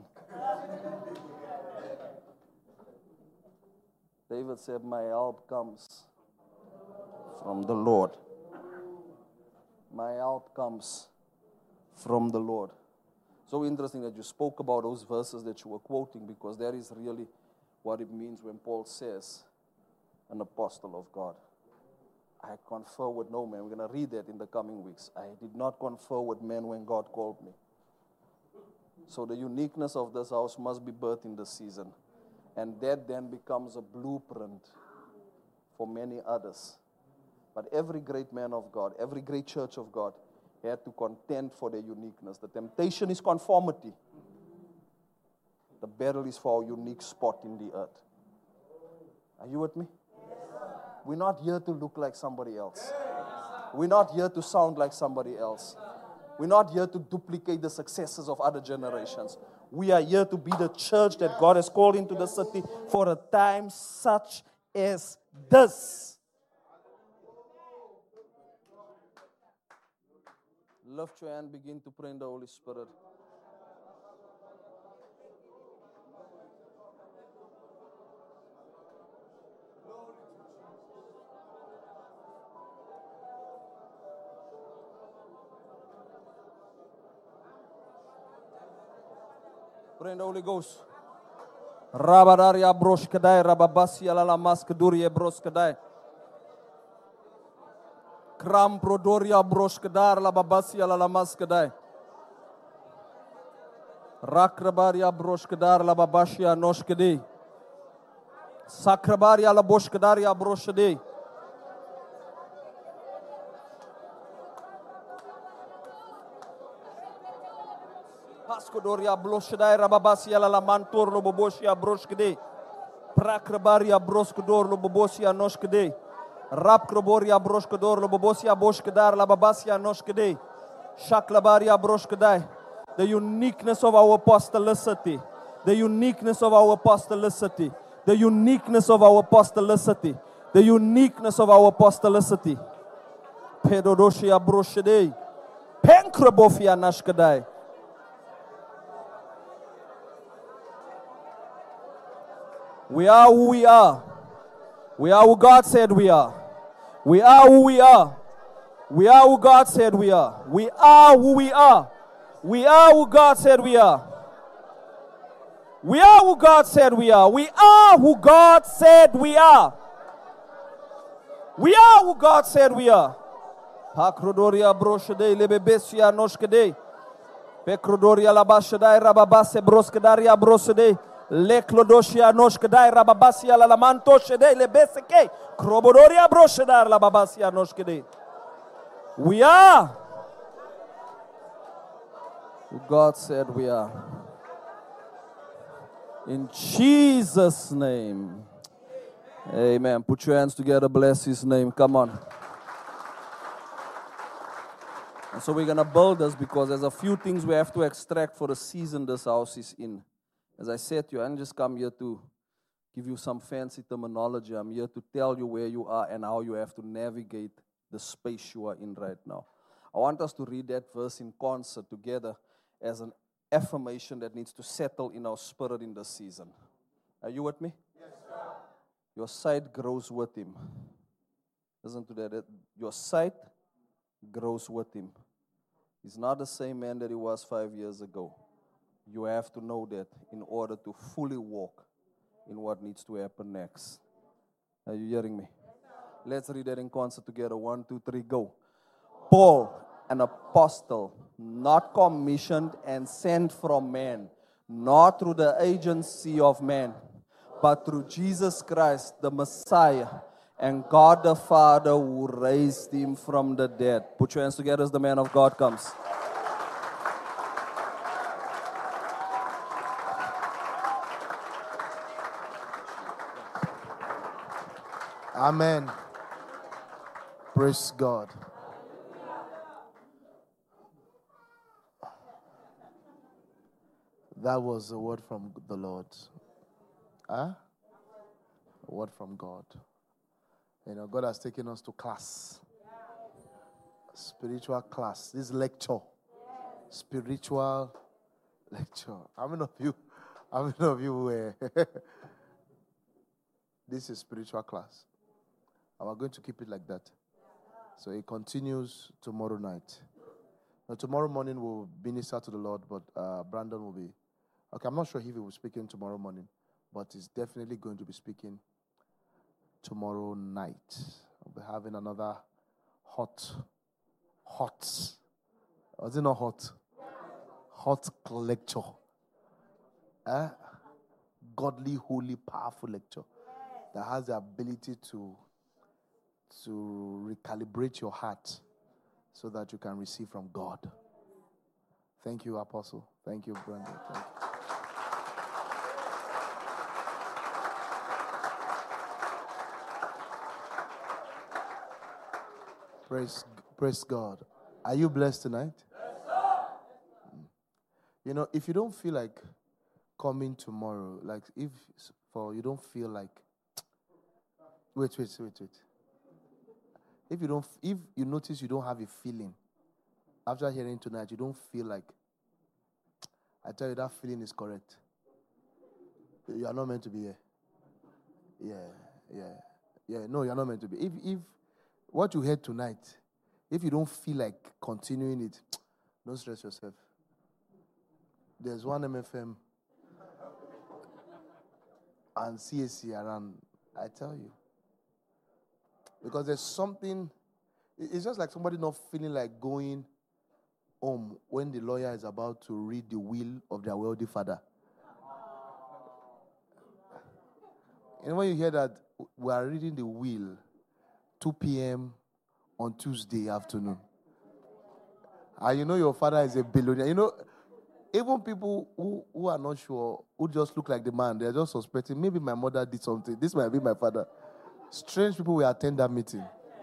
David said, my help comes from the Lord. My help comes from the Lord. So interesting that you spoke about those verses that you were quoting, because that is really what it means when Paul says, an apostle of God. I confer with no man. We're going to read that in the coming weeks. I did not confer with men when God called me. So the uniqueness of this house must be birthed in this season. And that then becomes a blueprint for many others. But every great man of God, every great church of God, had to contend for their uniqueness. The temptation is conformity. The battle is for our unique spot in the earth. Are you with me? We're not here to look like somebody else. We're not here to sound like somebody else. We're not here to duplicate the successes of other generations. We are here to be the church that God has called into the city for a time such as this. Lift your hand, begin to pray in the Holy Spirit. Pray in the Holy Ghost. Rabadaria broshkadai, rababasi alala maskaduri broskadai. Kram prodoria broshkadar la babasi alala maskadai. Rakrabaria broshkadar la babashia noshkadi. Sakrabaria la boshkadaria broshadi. Paskodoria broshadai rababasi alala mantor lo boboshia broshkadi. Prakrabaria broskador lo bobosia noshkadi. Rap kroboria broshkador lo bobosia boshkadar la babasia noshkade. Shaklabaria broshkadai. The uniqueness of our apostolicity. The uniqueness of our apostolicity. The uniqueness of our apostolicity. The uniqueness of our apostolicity. Pedodoshia broshede. Penkrabofia nashkadai. We are who we are. We are who God said we are. We are who we are. We are who God said we are. We are who we are. We are who God said we are. We are who God said we are. We are who God said we are. We are who God said we are. Pakrodoria broshede lebebesia noshkede. Pekrodoria labashadai rababase broskedaria brosede. Leklodoshia noshkedai rababasia lalamanto shede lebeseke. Krobodoria broshedar lababasia noshkede. We are who God said we are. In Jesus' name. Amen. Put your hands together. Bless His name. Come on. And so we're going to build this because there's a few things we have to extract for the season this house is in. As I said to you, I didn't just come here to give you some fancy terminology. I'm here to tell you where you are and how you have to navigate the space you are in right now. I want us to read that verse in concert together as an affirmation that needs to settle in our spirit in this season. Are you with me? Yes, sir. Your sight grows with Him. Listen to that. Your sight grows with Him. He's not the same man that He was five years ago. You have to know that in order to fully walk in what needs to happen next. Are you hearing me? Let's read that in concert together. One, two, three, go. Paul, an apostle, not commissioned and sent from man, not through the agency of man, but through Jesus Christ, the Messiah, and God the Father who raised Him from the dead. Put your hands together as the man of God comes. Amen. Praise God. That was a word from the Lord. Huh? A word from God. You know, God has taken us to class. Spiritual class. This lecture. Spiritual lecture. How many of you, how many of you were? This is spiritual class. And we're going to keep it like that. So it continues tomorrow night. Now, tomorrow morning we'll minister to the Lord, but uh, Brandon will be... Okay, I'm not sure if he will be speaking tomorrow morning, but he's definitely going to be speaking tomorrow night. We'll be having another hot, hot, was it not hot? Hot lecture. Eh? Godly, holy, powerful lecture that has the ability to, to recalibrate your heart so that you can receive from God. Thank you, Apostle. Thank you, Brandon. Thank you. Praise, praise God. Are you blessed tonight? Yes, sir. You know, if you don't feel like coming tomorrow, like if for you don't feel like, wait, wait, wait, wait. If you don't, if you notice you don't have a feeling after hearing tonight, you don't feel like, I tell you that feeling is correct. You are not meant to be here. Yeah, yeah, yeah. No, you are not meant to be. If if what you heard tonight, if you don't feel like continuing it, don't stress yourself. There's one M F M and C A C around. I tell you. Because there's something, it's just like somebody not feeling like going home when the lawyer is about to read the will of their wealthy father. And when you hear that we are reading the will, two p.m. on Tuesday afternoon, and you know your father is a billionaire. You know, even people who, who are not sure, who just look like the man, they're just suspecting, maybe my mother did something. This might be my father. Strange people will attend that meeting.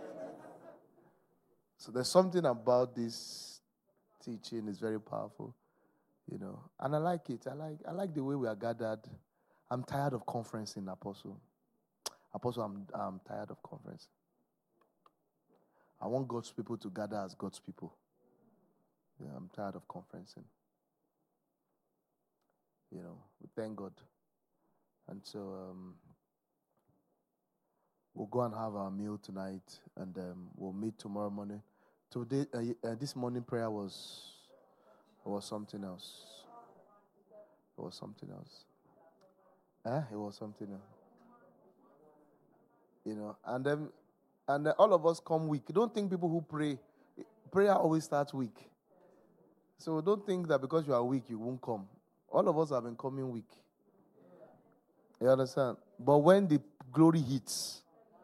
So there's something about this teaching is very powerful, you know. And I like it. I like I like the way we are gathered. I'm tired of conferencing, Apostle. Apostle, I'm, I'm tired of conferencing. I want God's people to gather as God's people. Yeah, I'm tired of conferencing. You know, we thank God. And so um, we'll go and have our meal tonight, and um, we'll meet tomorrow morning. Today, uh, uh, this morning prayer was was something else. It was something else. Eh? It was something else. You know, and then and then all of us come weak. Don't think people who pray, prayer always starts weak. So don't think that because you are weak, you won't come. All of us have been coming weak. You understand? But when the glory hits,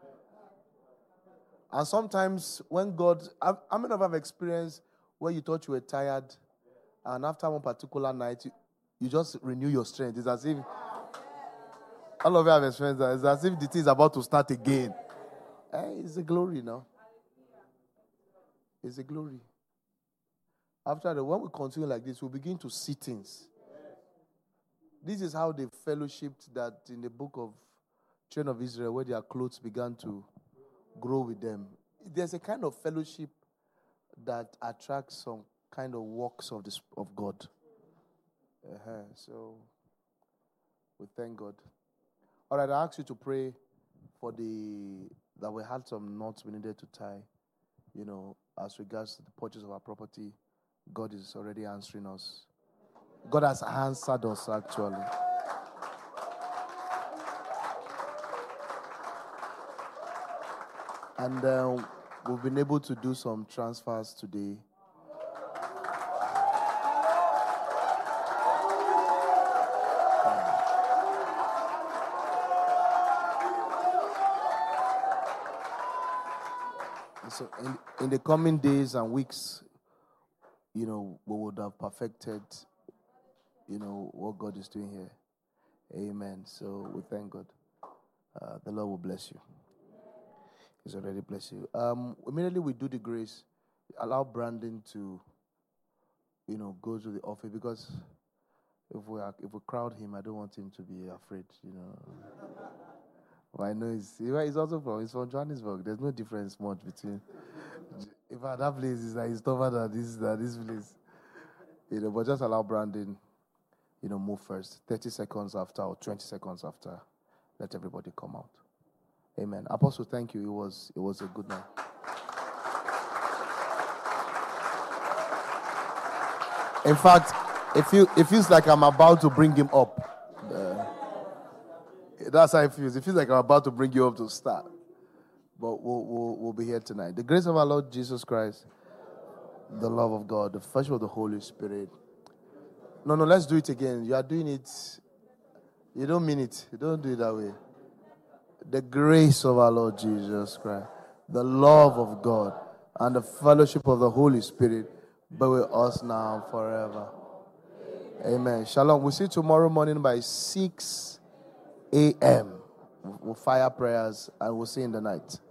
and sometimes when God, how many of you have experienced where you thought you were tired, and after one particular night, you, you just renew your strength? It's as if, all of you have experienced that. It's as if the thing is about to start again. Eh, it's a glory now. It's a glory. After that, when we continue like this, we'll begin to see things. This is how they fellowshipped that in the book of Children of Israel, where their clothes began to grow with them. There's a kind of fellowship that attracts some kind of works of this of God. Uh-huh. So we thank God. All right, I ask you to pray for the that we had some knots we needed to tie. You know, as regards to the purchase of our property, God is already answering us. God has answered us, actually. And uh, we've been able to do some transfers today. So in, in the coming days and weeks, you know, we would have perfected, you know, what God is doing here. Amen. So we thank God. Uh, the Lord will bless you. He's already blessed you. Um, immediately we do the grace, allow Brandon to, you know, go to the office, because if we are, if we crowd him, I don't want him to be afraid, you know. But I know he's, he's also from, he's from Johannesburg. There's no difference much between. In fact, that place is like, it's tougher than this, than this place. You know, but just allow Brandon, you know, move first. thirty seconds after or twenty seconds after, let everybody come out. Amen. Apostle, thank you. It was, it was a good night. In fact, it, feel, it feels like I'm about to bring him up. Uh, that's how it feels. It feels like I'm about to bring you up to start. But we'll, we'll, we'll be here tonight. The grace of our Lord Jesus Christ, the love of God, the fellowship of the Holy Spirit. No, no, let's do it again. You are doing it. You don't mean it. You don't do it that way. The grace of our Lord Jesus Christ, the love of God, and the fellowship of the Holy Spirit be with us now and forever. Amen. Shalom. We'll see you tomorrow morning by six a.m. We'll fire prayers, and we'll see you in the night.